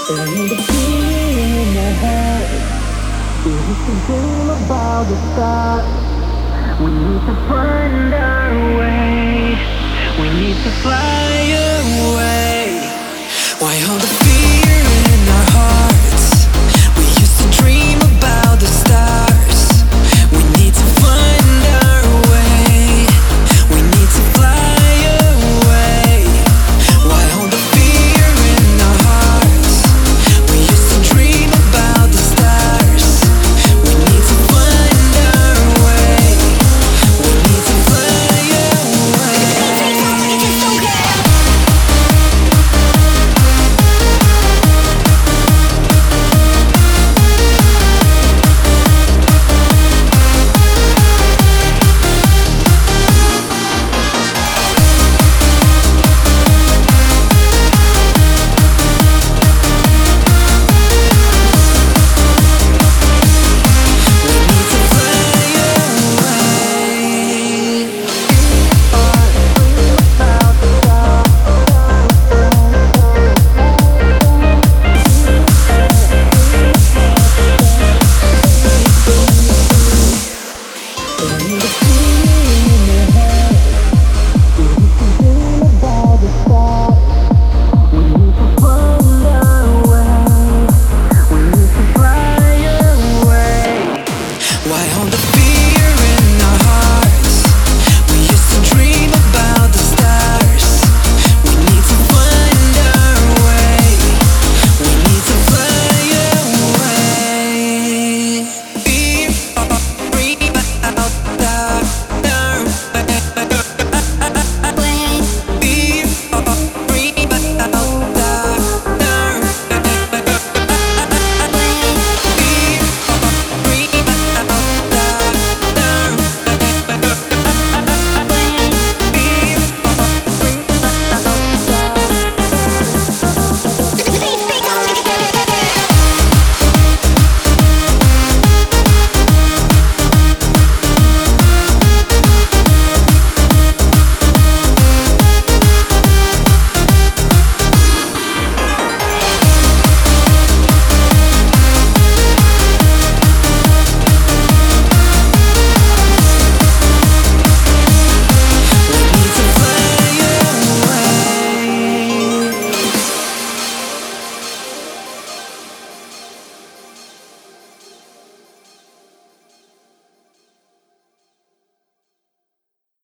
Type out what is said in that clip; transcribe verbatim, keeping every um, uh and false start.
And the feeling in my head, we used to dream about the stars. We need to find our way. We need to fly away. Why all the fear in our hearts?